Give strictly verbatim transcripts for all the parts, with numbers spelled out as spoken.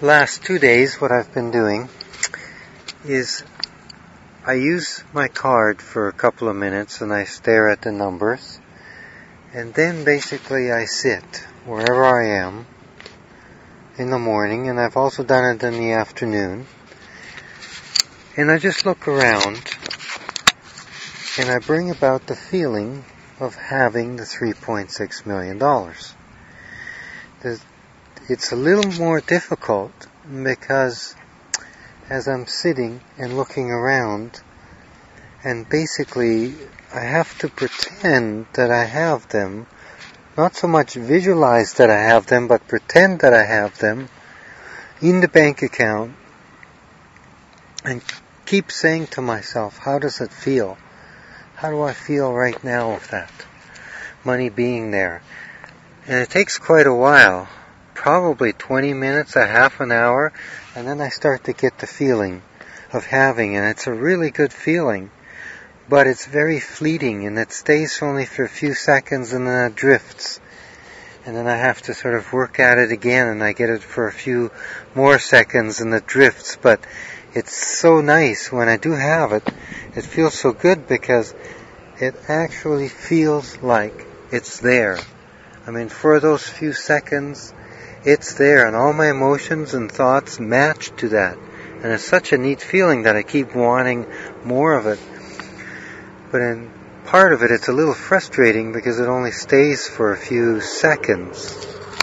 last two days, what I've been doing is I use my card for a couple of minutes and I stare at the numbers, and then basically I sit wherever I am in the morning, and I've also done it in the afternoon, and I just look around and I bring about the feeling of having the three point six million dollars. It's a little more difficult because as I'm sitting and looking around, and basically I have to pretend that I have them, not so much visualize that I have them, but pretend that I have them in the bank account, and keep saying to myself, how does it feel? How do I feel right now with that money being there? And it takes quite a while, probably twenty minutes, a half an hour, and then I start to get the feeling of having, and it's a really good feeling, but it's very fleeting, and it stays only for a few seconds and then it drifts. And then I have to sort of work at it again, and I get it for a few more seconds and it drifts, but it's so nice when I do have it. It feels so good because it actually feels like it's there. I mean, for those few seconds, it's there, and all my emotions and thoughts match to that. And it's such a neat feeling that I keep wanting more of it. But in part of it, it's a little frustrating because it only stays for a few seconds.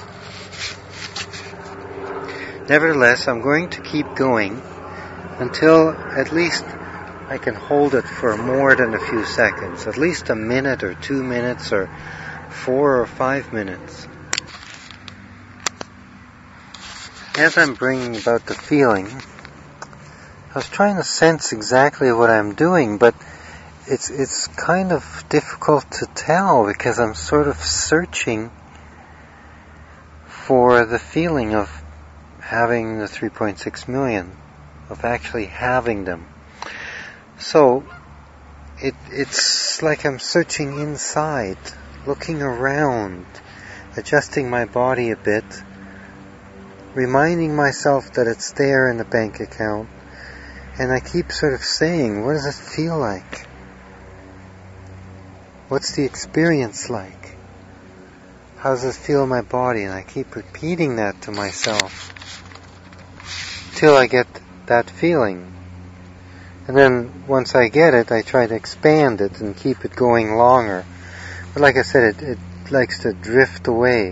Nevertheless, I'm going to keep going until at least I can hold it for more than a few seconds, at least a minute or two minutes or four or five minutes. As I'm bringing about the feeling, I was trying to sense exactly what I'm doing, but it's it's kind of difficult to tell because I'm sort of searching for the feeling of having the three point six million, of actually having them. So it it's like I'm searching inside, looking around, adjusting my body a bit, reminding myself that it's there in the bank account, and I keep sort of saying, what does it feel like? What's the experience like? How does it feel in my body? And I keep repeating that to myself till I get that feeling. And then once I get it, I try to expand it and keep it going longer. But like I said, it, it likes to drift away.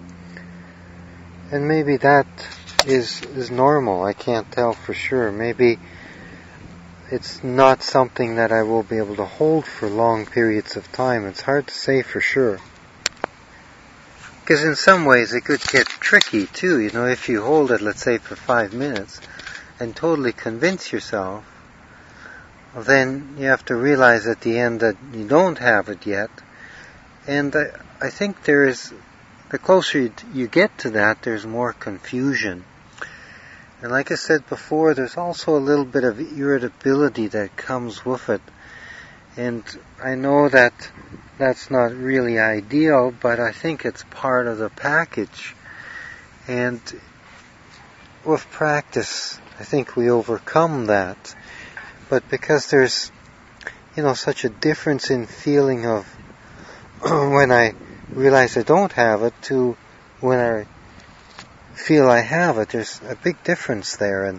And maybe that is is normal. I can't tell for sure. Maybe it's not something that I will be able to hold for long periods of time. It's hard to say for sure. Because in some ways it could get tricky too. You know, if you hold it, let's say, for five minutes and totally convince yourself, then you have to realize at the end that you don't have it yet. And I, I think there is, the closer you, you get to that, there's more confusion. And like I said before, there's also a little bit of irritability that comes with it. And I know that that's not really ideal, but I think it's part of the package. And with practice, I think we overcome that. But because there's, you know, such a difference in feeling of when I realize I don't have it to when I feel I have it, there's a big difference there, and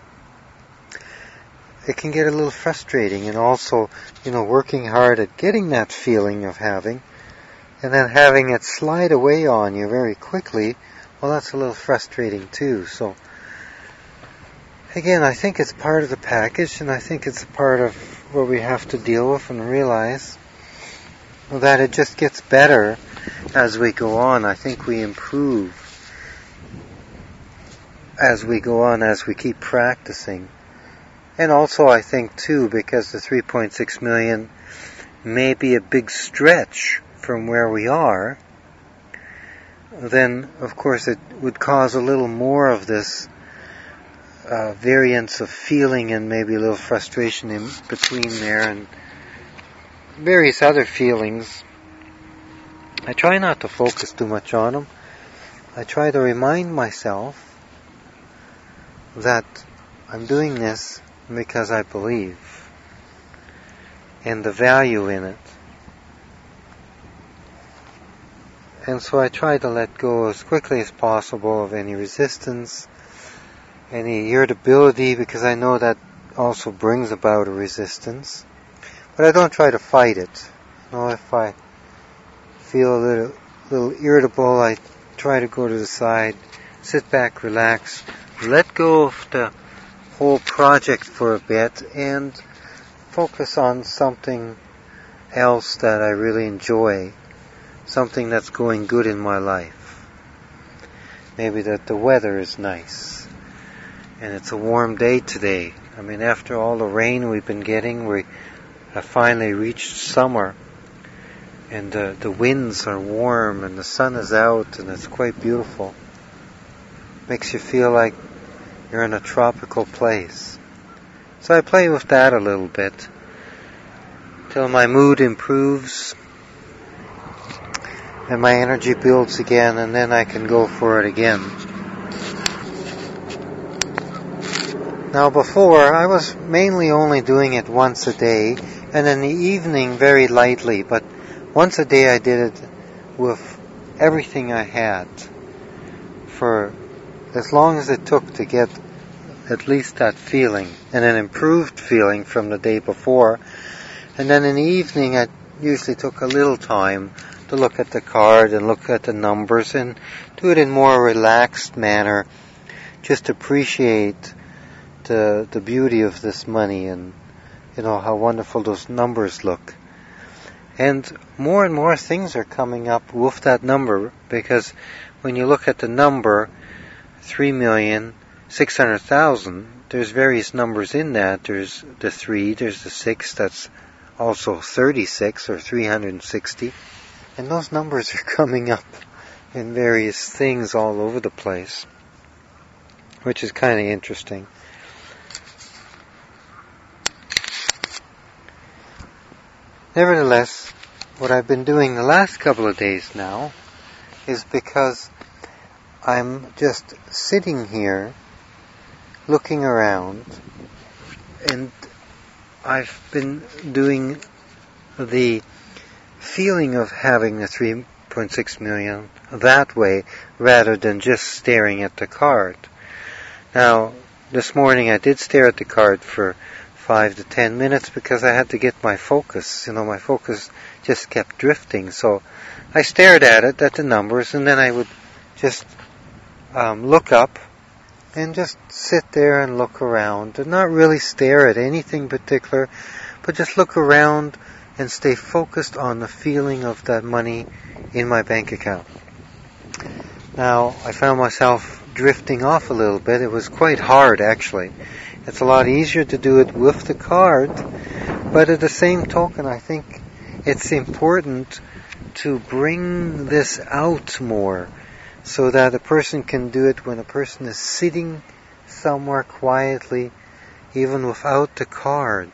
it can get a little frustrating. And also, you know, working hard at getting that feeling of having, and then having it slide away on you very quickly, well, that's a little frustrating too. So again, I think it's part of the package, and I think it's a part of what we have to deal with and realize that it just gets better as we go on. I think we improve as we go on, as we keep practicing. And also I think too, because the three point six million may be a big stretch from where we are, then of course it would cause a little more of this uh, variance of feeling, and maybe a little frustration in between there, and various other feelings. I try not to focus too much on them. I try to remind myself that I'm doing this because I believe and the value in it. And so I try to let go as quickly as possible of any resistance, any irritability, because I know that also brings about a resistance. But I don't try to fight it. You know, if I feel a little, little irritable, I try to go to the side, sit back, relax, let go of the whole project for a bit, and focus on something else that I really enjoy, something that's going good in my life. Maybe that the weather is nice, and it's a warm day today. I mean, after all the rain we've been getting, we have finally reached summer, and uh, the winds are warm, and the sun is out, and it's quite beautiful. Makes you feel like you're in a tropical place. So I play with that a little bit till my mood improves and my energy builds again, and then I can go for it again. Now before, I was mainly only doing it once a day, and in the evening very lightly, but once a day I did it with everything I had for as long as it took to get at least that feeling, and an improved feeling from the day before. And then in the evening I usually took a little time to look at the card and look at the numbers and do it in more relaxed manner, just appreciate the the beauty of this money and, you know, how wonderful those numbers look. And more and more things are coming up with that number, because when you look at the number three million six hundred thousand, there's various numbers in that. There's the three, there's the six, that's also thirty-six or three hundred sixty. And those numbers are coming up in various things all over the place, which is kind of interesting. Nevertheless, what I've been doing the last couple of days now is because I'm just sitting here looking around, and I've been doing the feeling of having the three point six million that way rather than just staring at the card. Now, this morning I did stare at the card for five to ten minutes because I had to get my focus. You know, my focus just kept drifting. So I stared at it, at the numbers, and then I would just um, look up and just sit there and look around and not really stare at anything particular, but just look around and stay focused on the feeling of that money in my bank account. Now, I found myself drifting off a little bit. It was quite hard, actually. It's a lot easier to do it with the card, but at the same token, I think it's important to bring this out more so that a person can do it when a person is sitting somewhere quietly, even without the card.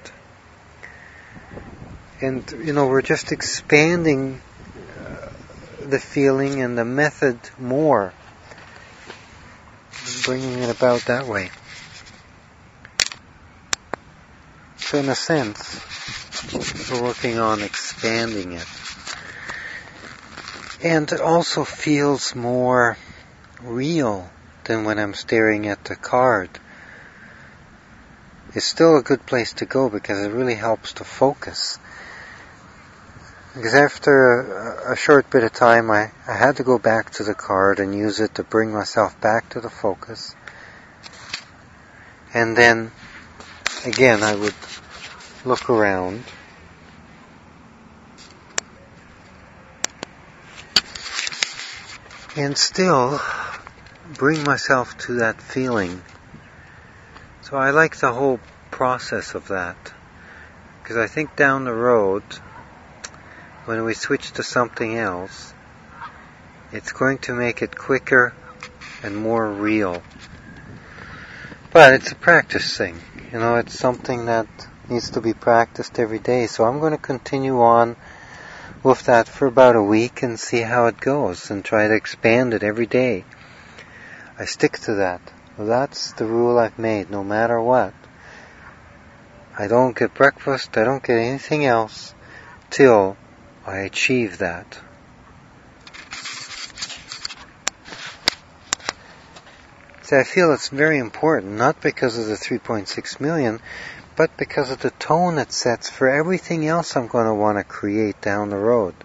And, you know, we're just expanding uh, the feeling and the method more, bringing it about that way. So in a sense, we're working on expanding it. And it also feels more real than when I'm staring at the card. It's still a good place to go because it really helps to focus. Because after a, a short bit of time, I, I had to go back to the card and use it to bring myself back to the focus. And then, again, I would look around. And still bring myself to that feeling. So I like the whole process of that. Because I think down the road, when we switch to something else, it's going to make it quicker and more real. But it's a practice thing. You know, it's something that needs to be practiced every day. So I'm going to continue on with that for about a week and see how it goes and try to expand it every day. I stick to that. That's the rule I've made, no matter what. I don't get breakfast, I don't get anything else till I achieve that. See, I feel it's very important, not because of the three point six million, but because of the tone it sets for everything else I'm going to want to create down the road.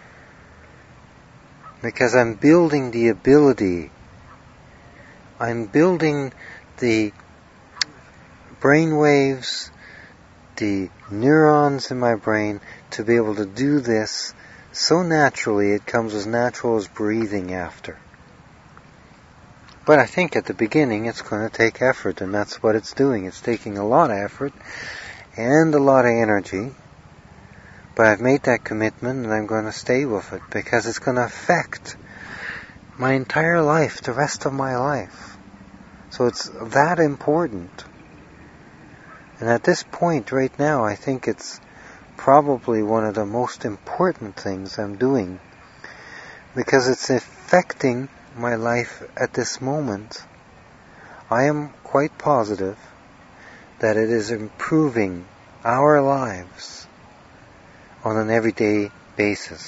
Because I'm building the ability, I'm building the brain waves, the neurons in my brain to be able to do this so naturally it comes as natural as breathing after. But I think at the beginning it's going to take effort, and that's what it's doing. It's taking a lot of effort and a lot of energy. But I've made that commitment and I'm going to stay with it because it's going to affect my entire life, the rest of my life. So it's that important. And at this point right now, I think it's probably one of the most important things I'm doing because it's affecting my life at this moment. I am quite positive that it is improving our lives on an everyday basis.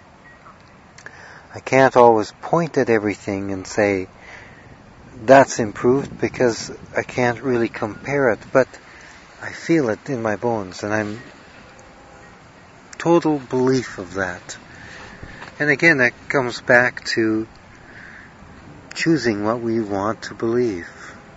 I can't always point at everything and say that's improved because I can't really compare it, but I feel it in my bones and I'm total belief of that. And again, that comes back to choosing what we want to believe.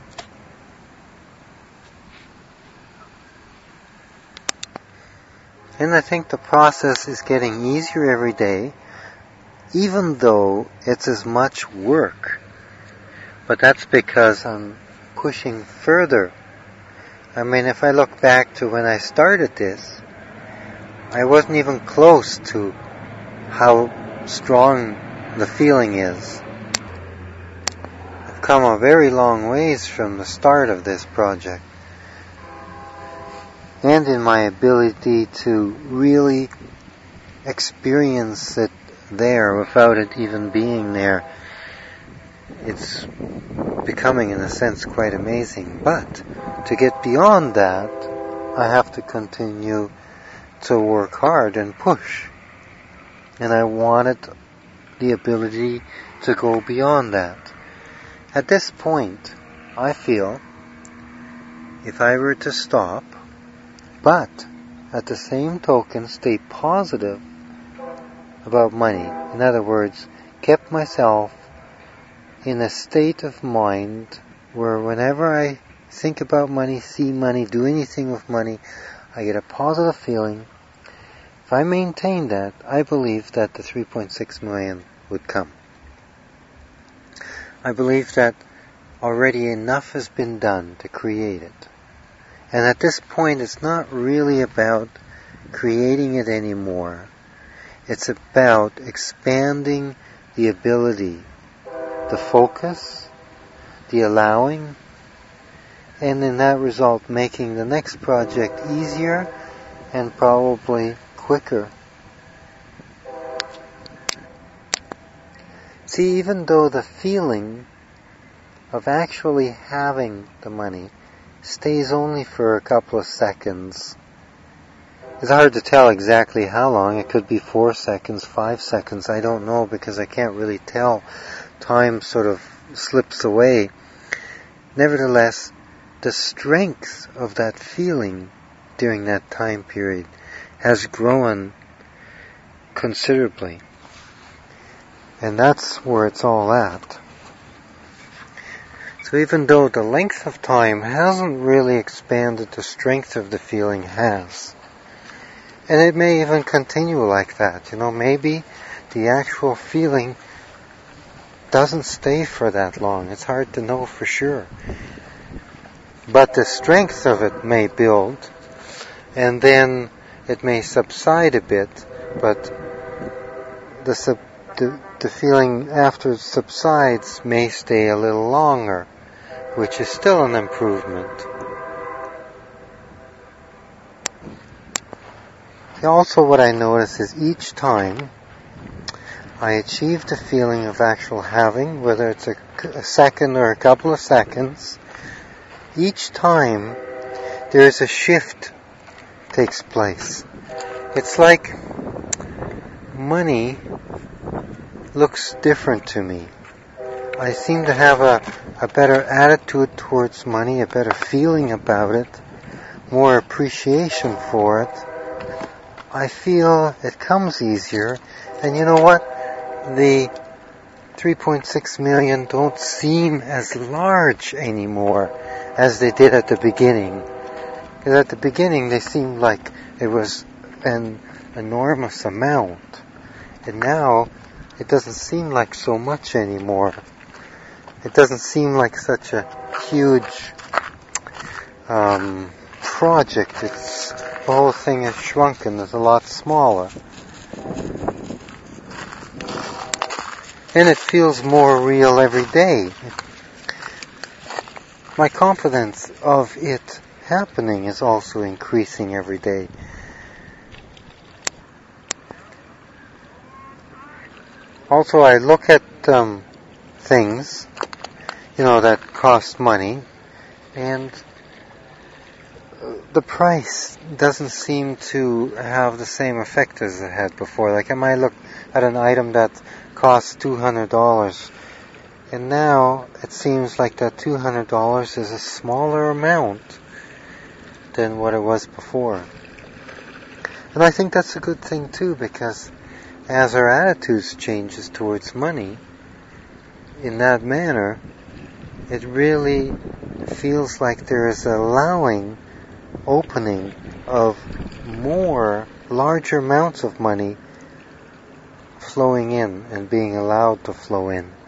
And I think the process is getting easier every day, even though it's as much work. But that's because I'm pushing further. I mean, if I look back to when I started this, I wasn't even close to how strong the feeling is. I've come a very long ways from the start of this project. And in my ability to really experience it there without it even being there. It's becoming, in a sense, quite amazing. But to get beyond that, I have to continue to work hard and push. And I wanted the ability to go beyond that. At this point, I feel if I were to stop, but at the same token stay positive about money, in other words, kept myself in a state of mind where whenever I think about money, see money, do anything with money, I get a positive feeling. If I maintain that, I believe that the three point six million would come. I believe that already enough has been done to create it. And at this point, it's not really about creating it anymore. It's about expanding the ability, the focus, the allowing, and in that result making the next project easier and probably quicker. See, even though the feeling of actually having the money stays only for a couple of seconds, it's hard to tell exactly how long. It could be four seconds, five seconds, I don't know, because I can't really tell. Time sort of slips away. Nevertheless, the strength of that feeling during that time period has grown considerably. And that's where it's all at. So even though the length of time hasn't really expanded, the strength of the feeling has. And it may even continue like that. You know, maybe the actual feeling doesn't stay for that long. It's hard to know for sure. But the strength of it may build, and then it may subside a bit, but the, sub, the, the feeling after it subsides may stay a little longer, which is still an improvement. Also what I notice is each time I achieve the feeling of actual having, whether it's a, a second or a couple of seconds. Each time there's a shift takes place. It's like money looks different to me. I seem to have a, a better attitude towards money, a better feeling about it, more appreciation for it. I feel it comes easier, and you know what? The three point six million don't seem as large anymore as they did at the beginning. Because at the beginning they seemed like it was an enormous amount, and now it doesn't seem like so much anymore. It doesn't seem like such a huge um, project. It's the whole thing is shrunken. It's a lot smaller, and it feels more real every day. My confidence of it happening is also increasing every day. Also, I look at um, things, you know, that cost money, and the price doesn't seem to have the same effect as it had before. Like I might look at an item that costs two hundred dollars, and now it seems like that two hundred dollars is a smaller amount than what it was before. And I think that's a good thing too, because as our attitudes changes towards money in that manner, it really feels like there is an allowing, opening of more, larger amounts of money flowing in and being allowed to flow in.